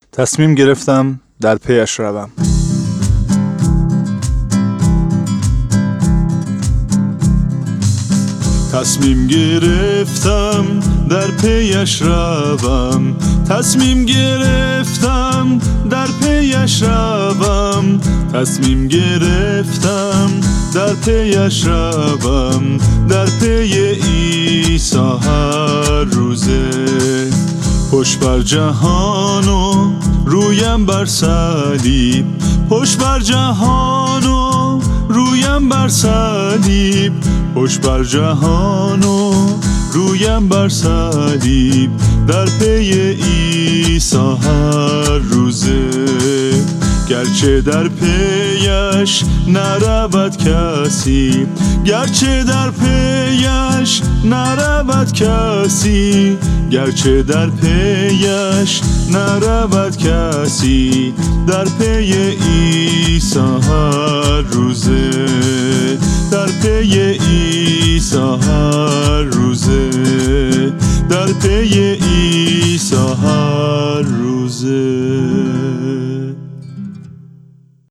تصمیم گرفتم در پیش روم. تصمیم گرفتم در پیش روم، تصمیم گرفتم در پیش روم، تصمیم گرفتم در پیش روم، در پی عیسی هر روزه. پشت بر جهان و رویم بر صلیب، پشت بر جهان و رویم بر صلیب، پشت بر جهان و رویم بر صلیب، در پی عیسی هر روزه. گرچه در پیش نرود کسی، گرچه در پیش نرود کسی، گرچه در پیش نرود کسی، در پی عیسی هر روزه، در پی عیسی هر روزه، در پی